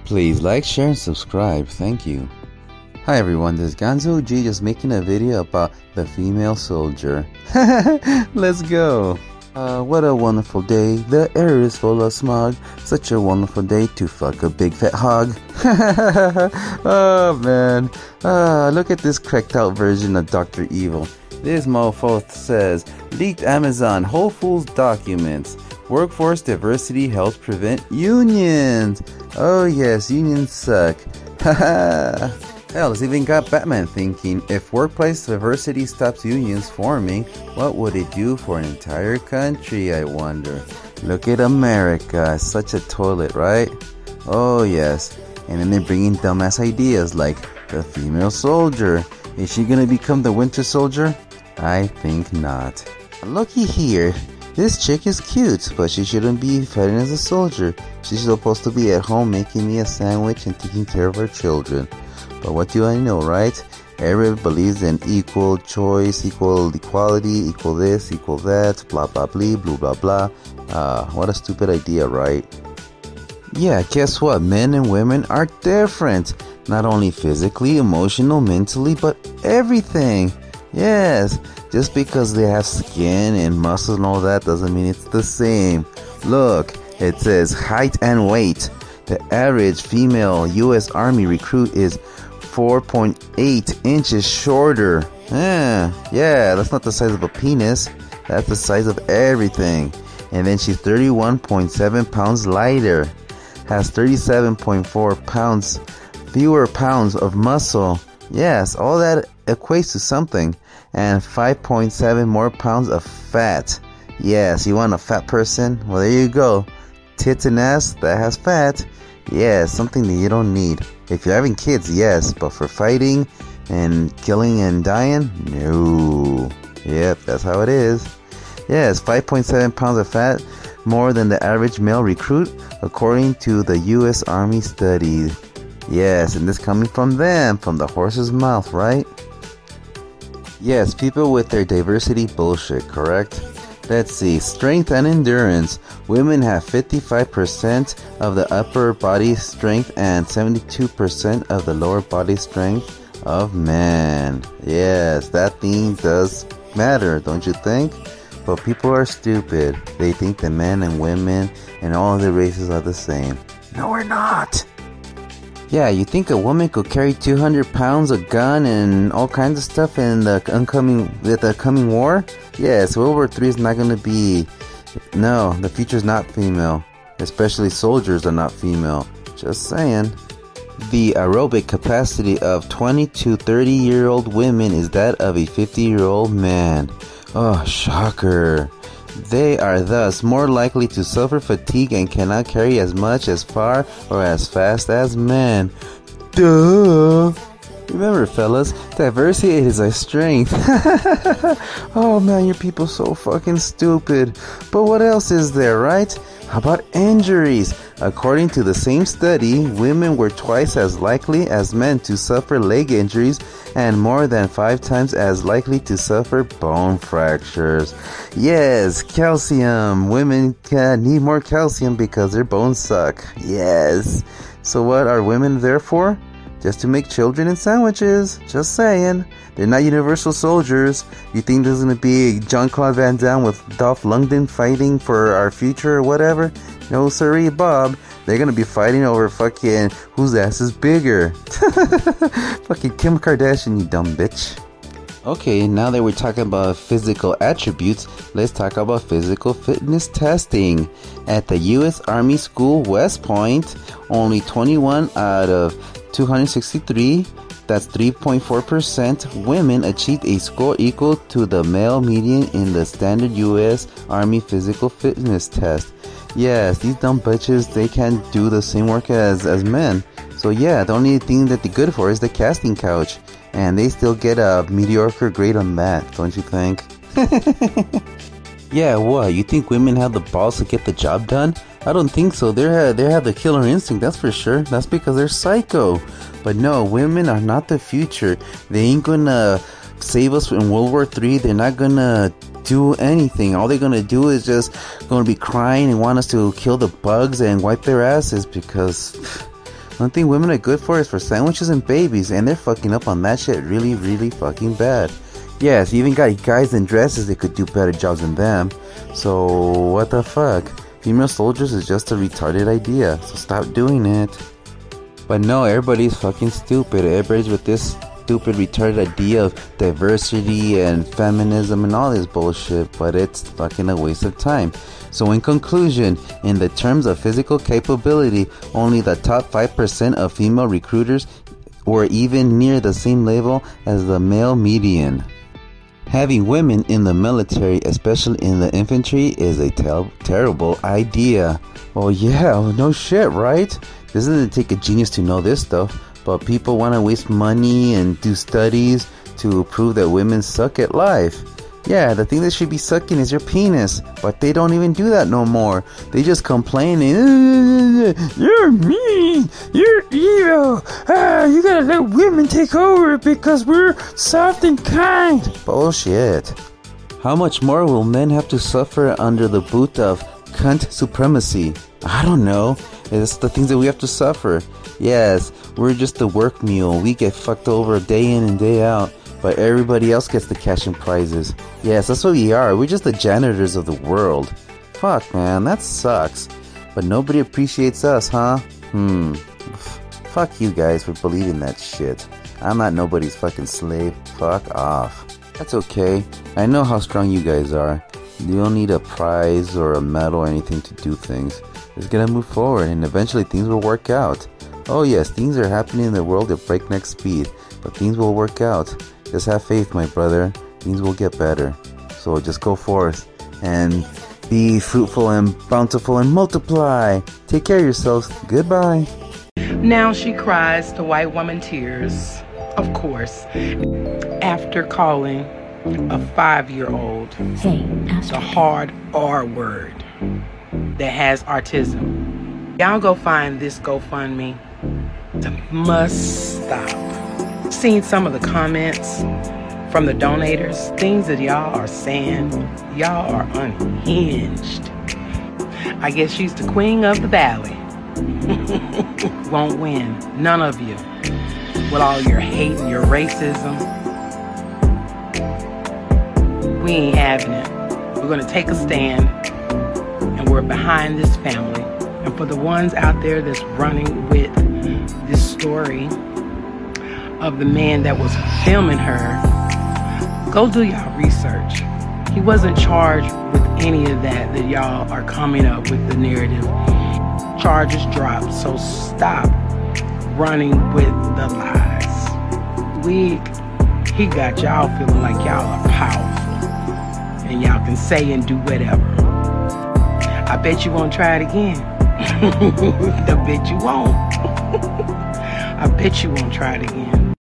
Please like, share, and subscribe. Thank you. Hi everyone, this is Gonzo G just making a video about the female soldier. Let's go. What a wonderful day. The air is full of smog. Such a wonderful day to fuck a big fat hog. Oh man. Look at this cracked out version of Dr. Evil. This mofo says, leaked Amazon Whole Foods documents. Workforce diversity helps prevent unions. Oh yes, unions suck. Hell, it's even got Batman thinking, if workplace diversity stops unions forming, what would it do for an entire country, I wonder? Look at America, such a toilet, right? Oh yes, and then they're bringing dumbass ideas like the female soldier. Is she gonna become the Winter Soldier? I think not. Looky here. This chick is cute, but she shouldn't be fighting as a soldier. She's supposed to be at home making me a sandwich and taking care of our children. But what do I know, right? Everyone believes in equal choice, equal equality, equal this, equal that, blah blah blah, blah blah blah. What a stupid idea, right? Yeah, guess what? Men and women are different. Not only physically, emotional, mentally, but everything. Yes, just because they have skin and muscles and all that doesn't mean it's the same. Look, it says height and weight. The average female U.S. Army recruit is 4.8 inches shorter. Yeah, that's not the size of a penis. That's the size of everything. And then she's 31.7 pounds lighter. Has 37.4 pounds fewer pounds of muscle. Yes, all that equates to something. And 5.7 more pounds of fat. Yes, you want a fat person? Well, there you go. Tits and ass that has fat. Yeah, something that you don't need. If you're having kids, yes, but for fighting and killing and dying, no. Yep, that's how it is. Yes, 5.7 pounds of fat, more than the average male recruit, according to the U.S. Army study. Yes, and this coming from them, from the horse's mouth, right? Yes, people with their diversity bullshit, correct? Let's see, strength and endurance. Women have 55% of the upper body strength and 72% of the lower body strength of men. Yes, that thing does matter, don't you think? But people are stupid. They think that men and women and all the races are the same. No, we're not. Yeah, you think a woman could carry 200 pounds, a gun, and all kinds of stuff in the coming war? Yes, World War III is not going to be... No, the future's not female. Especially soldiers are not female. Just saying. The aerobic capacity of 20 to 30-year-old women is that of a 50-year-old man. Oh, shocker. They are thus more likely to suffer fatigue and cannot carry as much, as far, or as fast as men. Duh! Remember, fellas, diversity is a strength. Oh man, your people so fucking stupid. But what else is there, right? How about injuries? According to the same study, women were twice as likely as men to suffer leg injuries and more than 5 times as likely to suffer bone fractures. Yes, calcium. Women need more calcium because their bones suck. Yes. So what are women there for? Just to make children and sandwiches. Just saying. They're not universal soldiers. You think there's going to be Jean-Claude Van Damme with Dolph Lundgren fighting for our future or whatever? No siree, Bob. They're going to be fighting over fucking whose ass is bigger. Fucking Kim Kardashian, you dumb bitch. Okay, now that we're talking about physical attributes, let's talk about physical fitness testing. At the U.S. Army School West Point, only 21 out of 263, that's 3.4%, women achieved a score equal to the male median in the standard U.S. Army physical fitness test. Yes, these dumb bitches, they can't do the same work as men. So yeah, the only thing that they're good for is the casting couch. And they still get a mediocre grade on that, don't you think? Yeah, what? You think women have the balls to get the job done? I don't think so. They have the killer instinct, that's for sure. That's because they're psycho. But no, women are not the future. They ain't gonna save us in World War III. They're not gonna do anything. All they're gonna do is just gonna be crying and want us to kill the bugs and wipe their asses because One thing women are good for is for sandwiches and babies, and they're fucking up on that shit really, really fucking bad. Yes, you even got guys in dresses that could do better jobs than them. So, what the fuck? Female soldiers is just a retarded idea, so stop doing it. But no, everybody's fucking stupid. Everybody's with this stupid retarded idea of diversity and feminism and all this bullshit, but it's fucking a waste of time. So in conclusion, in the terms of physical capability, only the top 5% of female recruiters were even near the same level as the male median. Having women in the military, especially in the infantry, is a terrible idea. Well, yeah, no shit, right? Doesn't take a genius to know this stuff, but people want to waste money and do studies to prove that women suck at life. Yeah, the thing that should be sucking is your penis, but they don't even do that no more. They just complain and, you're mean, you're evil, you gotta let women take over because we're soft and kind. Bullshit. How much more will men have to suffer under the boot of cunt supremacy? I don't know. It's the things that we have to suffer. Yes, we're just the work mule. We get fucked over day in and day out, but everybody else gets the cash and prizes. Yes, that's what we are. We're just the janitors of the world. Fuck, man, that sucks. But nobody appreciates us, huh? Fuck you guys for believing that shit. I'm not nobody's fucking slave. Fuck off. That's okay. I know how strong you guys are. You don't need a prize or a medal or anything to do things. Just gotta move forward and eventually things will work out. Oh yes, things are happening in the world at breakneck speed, but things will work out. Just have faith, my brother. Things will get better. So just go forth and be fruitful and bountiful and multiply. Take care of yourselves. Goodbye. Now she cries the white woman tears, of course, after calling a 5-year-old the hard R word that has autism. Y'all go find this GoFundMe. It must stop. Seen some of the comments from the donators, things that y'all are saying. Y'all are unhinged. I guess she's the queen of the valley. Won't win. None of you. With all your hate and your racism. We ain't having it. We're going to take a stand. And we're behind this family. And for the ones out there that's running with this story of the man that was filming her, go do y'all research. He wasn't charged with any of that y'all are coming up with the narrative. Charges dropped, so stop running with the lies. He got y'all feeling like y'all are powerful and y'all can say and do whatever. I bet you won't try it again. I bet you won't. I bet you won't try it again.